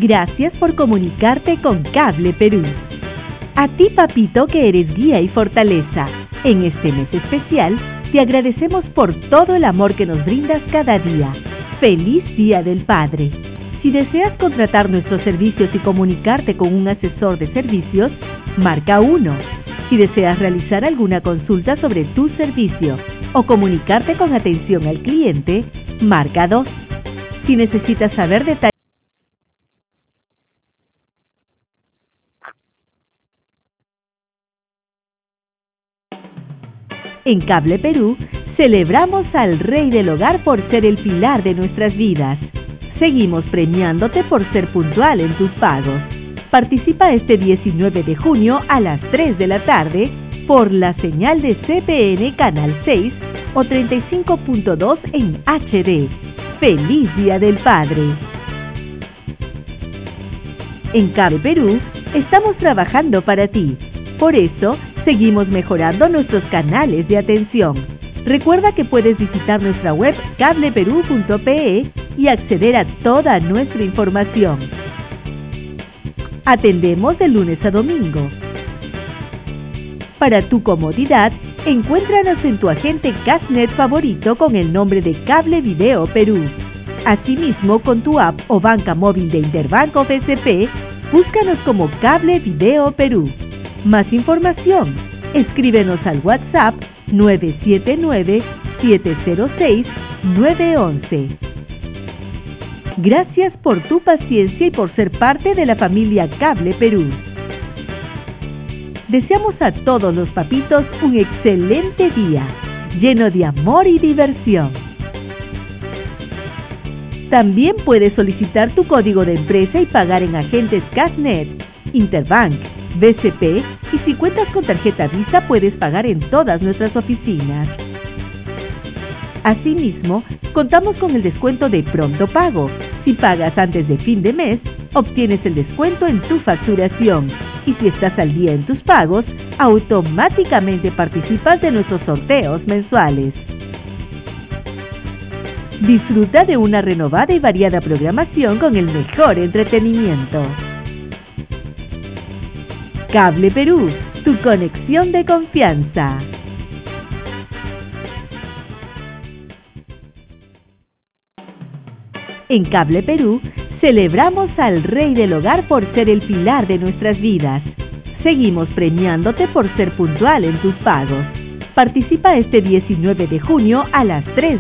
Gracias por comunicarte con Cable Perú. A ti, papito, que eres guía y fortaleza, en este mes especial te agradecemos por todo el amor que nos brindas cada día. ¡Feliz Día del Padre! Si deseas contratar nuestros servicios y comunicarte con un asesor de servicios, marca 1. Si deseas realizar alguna consulta sobre tu servicio o comunicarte con atención al cliente, marca 2. Si necesitas saber detalles en Cable Perú, celebramos al Rey del Hogar por ser el pilar de nuestras vidas. Seguimos premiándote por ser puntual en tus pagos. Participa este 19 de junio a las 3 de la tarde por la señal de CPN Canal 6 o 35.2 en HD. ¡Feliz Día del Padre! En Cable Perú, estamos trabajando para ti. Por eso, seguimos mejorando nuestros canales de atención. Recuerda que puedes visitar nuestra web cableperú.pe y acceder a toda nuestra información. Atendemos de lunes a domingo. Para tu comodidad, encuéntranos en tu agente Cashnet favorito con el nombre de Cable Video Perú. Asimismo, con tu app o banca móvil de Interbank o BCP, búscanos como Cable Video Perú. Más información, escríbenos al WhatsApp 979-706-911. Gracias por tu paciencia y por ser parte de la familia Cable Perú. Deseamos a todos los papitos un excelente día, lleno de amor y diversión. También puedes solicitar tu código de empresa y pagar en agentes Cashnet, Interbank, BCP, y si cuentas con tarjeta Visa puedes pagar en todas nuestras oficinas. Asimismo, contamos con el descuento de Pronto Pago. Si pagas antes de fin de mes, obtienes el descuento en tu facturación. Y si estás al día en tus pagos, automáticamente participas de nuestros sorteos mensuales. Disfruta de una renovada y variada programación con el mejor entretenimiento. Cable Perú, tu conexión de confianza. En Cable Perú, celebramos al Rey del Hogar por ser el pilar de nuestras vidas. Seguimos premiándote por ser puntual en tus pagos. Participa este 19 de junio a las 3